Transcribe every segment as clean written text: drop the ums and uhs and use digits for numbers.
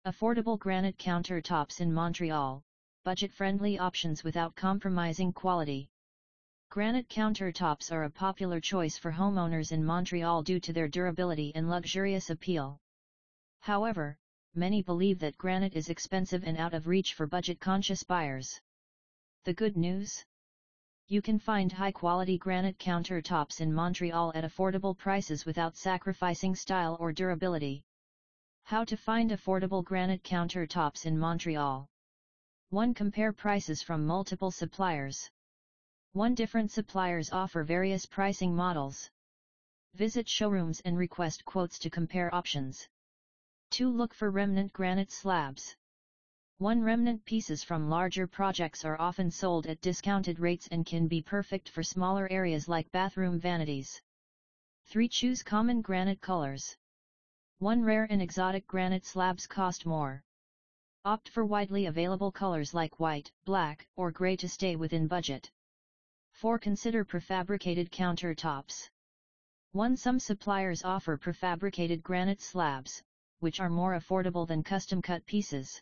Affordable granite countertops in Montreal, budget-friendly options without compromising quality. Granite countertops are a popular choice for homeowners in Montreal due to their durability and luxurious appeal. However, many believe that granite is expensive and out of reach for budget-conscious buyers. The good news? You can find high-quality granite countertops in Montreal at affordable prices without sacrificing style or durability. How to find affordable granite countertops in Montreal. 1. Compare prices from multiple suppliers. 1. Different suppliers offer various pricing models. Visit showrooms and request quotes to compare options. 2. Look for remnant granite slabs. 1. Remnant pieces from larger projects are often sold at discounted rates and can be perfect for smaller areas like bathroom vanities. 3. Choose common granite colors. 1. Rare and exotic granite slabs cost more. Opt for widely available colors like white, black, or gray to stay within budget. 4. Consider prefabricated countertops. 1. Some suppliers offer prefabricated granite slabs, which are more affordable than custom-cut pieces.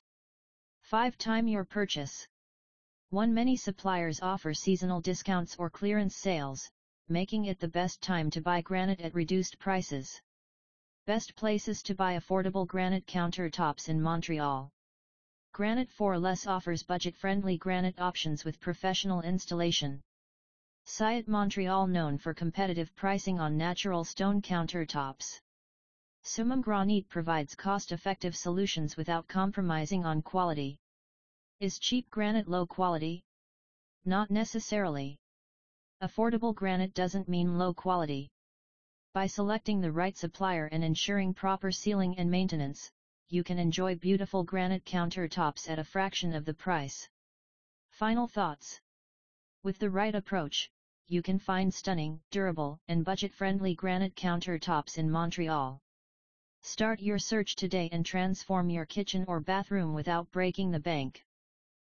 5. Time your purchase. 1. Many suppliers offer seasonal discounts or clearance sales, making it the best time to buy granite at reduced prices. Best places to buy affordable granite countertops in Montreal. Granite for Less offers budget-friendly granite options with professional installation. Site Montreal, known for competitive pricing on natural stone countertops. Summum Granite provides cost-effective solutions without compromising on quality. Is cheap granite low quality? Not necessarily. Affordable granite doesn't mean low quality. By selecting the right supplier and ensuring proper sealing and maintenance, you can enjoy beautiful granite countertops at a fraction of the price. Final thoughts. With the right approach, you can find stunning, durable, and budget-friendly granite countertops in Montreal. Start your search today and transform your kitchen or bathroom without breaking the bank.